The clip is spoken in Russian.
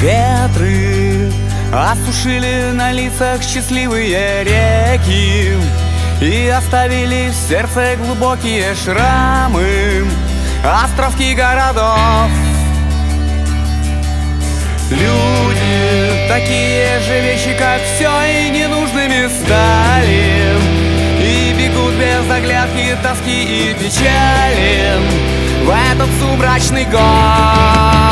Ветры осушили на лицах счастливые реки и оставили в сердце глубокие шрамы, островки городов. Люди такие же вещи, как все, и ненужными стали, и бегут без оглядки, тоски и печали в этот сумрачный год.